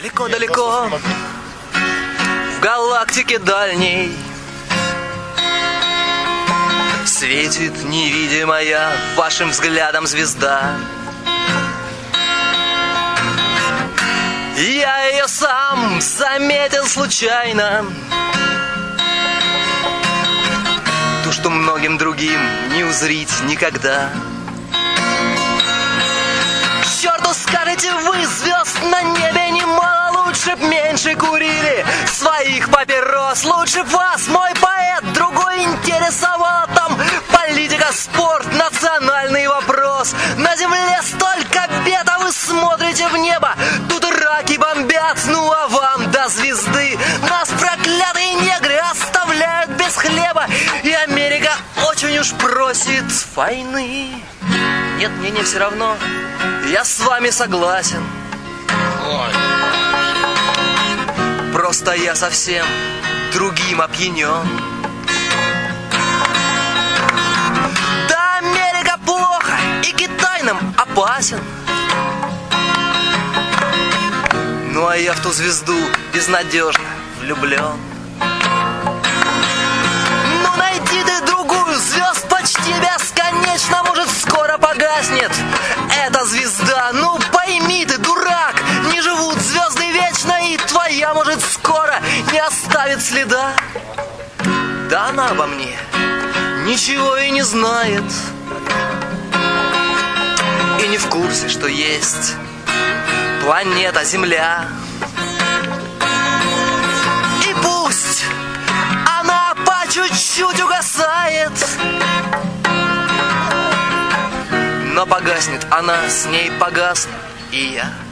Далеко-далеко, в галактике дальней, светит невидимая вашим взглядом звезда. Я ее сам заметил случайно, то, что многим другим не узрить никогда. К черту скажете вы, звезд на небе немало, лучше б меньше курили своих папирос. Лучше б вас, мой поэт, другой интересовал там политика, спорт, национальный вопрос. На земле столько бед, а вы смотрите в небо, тут раки бомбят, ну а вам до звезды. Нас проклятые негры оставляют без хлеба, и Америка очень уж просит войны. Нет, мне не все равно, я с вами согласен. Просто я совсем другим опьянен. Да, Америка плохо, и Китай нам опасен. Ну а я в ту звезду безнадежно влюблен. Ну найди ты другую, звезд почти бесконечно, может скоро погаснет эта звезда. Ну пойми ты, дурак, не живут звезды вечно, и твоя может скоро не оставит следа. Да она обо мне ничего и не знает, и не в курсе, что есть планета Земля. И пусть она по чуть-чуть угасает, но погаснет она, с ней погасну и я.